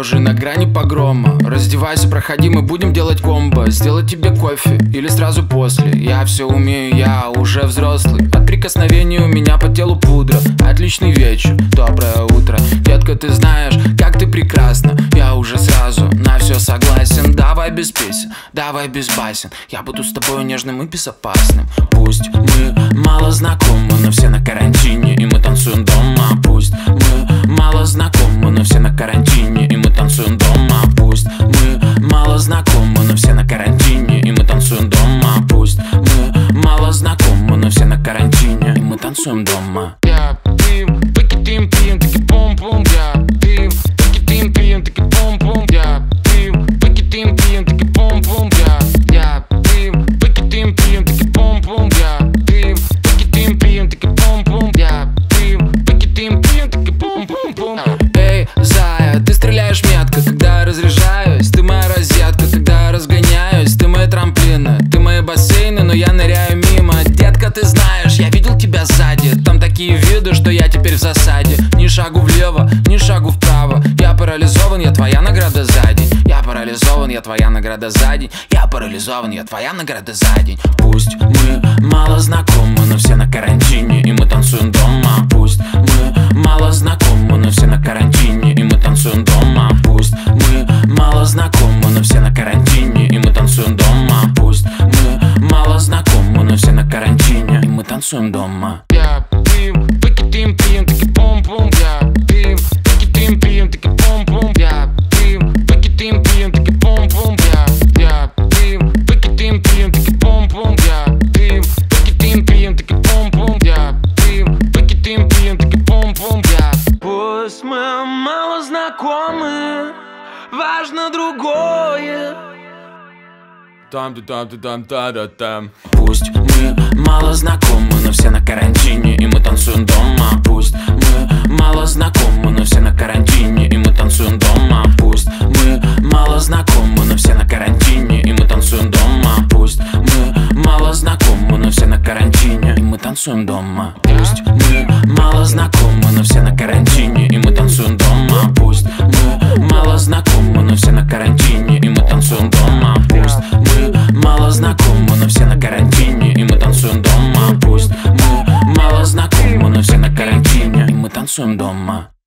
похожий на грани погрома. Раздевайся, проходи, мы будем делать комбо. Сделать тебе кофе или сразу после. Я все умею, я уже взрослый. От прикосновений у меня по телу пудра. Отличный вечер, доброе утро. Детка, ты знаешь, как ты прекрасна. Я уже сразу на все согласен. Давай без песен, давай без басен. Я буду с тобой нежным и безопасным. Пусть мы мало знакомы, но все на карантине, и мы танцуем дома. Пусть мы мало знакомы, но все на карантине, и мы танцуем дома. Пусть мы мало знакомы, но все на карантине, и мы танцуем дома. Пусть мы мало знакомы, но все на карантине, и мы танцуем дома. Я пим, пикетим, пим, таки пум-пум. Я пим, пикетим, пим, таки пум-пум. Я пим, пикетим, пим, таки пум-пум. Я пим, пикетим, пим, таки пум-пум. Я пим, пикетим, пим, таки пум-пум. Я пим, пикетим, пим, таки пум-пум-пум. Эй, зая, ты стреляешь метко, когда я разряжаюсь. Ты моя розетка, когда я разгоняюсь. Ты мои трамплины, ты мои бассейны, но я ныряю мимо. Детка, ты знаешь, я видел тебя сзади. Там такие виды, что я теперь в засаде. Ни шагу влево, ни шагу вправо. Я парализован, я твоя награда за день. Я парализован, я твоя награда за день. Я парализован, я твоя награда за день. Пусть мы мало знакомы, но все на карантине, и мы танцуем дома. Пусть мы мало знакомы, но все на карантине, и мы танцуем дома. Пусть мы мало знакомы, но все на карантине, и мы танцуем дома. Пусть мы мало знакомы, но все на карантине, и мы танцуем дома. Я пим, пикетим, пим, таки пум-пум. Я пим, пикетим, пим, таки пум-пум. Я пим, пикетим, пим, таки пум-пум. Я пим, пикетим, пим, таки пум-пум. Я пим, пикетим, пим, таки пум-пум. Я пим, пикетим, пим, таки пум-пум. Пусть мы мало знакомы, важно другое. Там. Пусть мы мало знакомы, но все на карантине, и мы танцуем дома. Пусть мы мало знакомы, но все на карантине, и мы танцуем дома. Пусть мы мало знакомы, но все на карантине, и мы танцуем дома. Пусть мы мало знакомы, но все на карантине, и мы танцуем дома. Пусть мы мало знакомы, но все на карантине, и мы танцуем дома. Пусть мы мало знакомы, но все на карантине, и мы танцуем дома. Пусть мы мало знакомы, но все на карантине, и мы танцуем дома. Пусть мы мало знакомы, но все на карантине, и мы танцуем дома.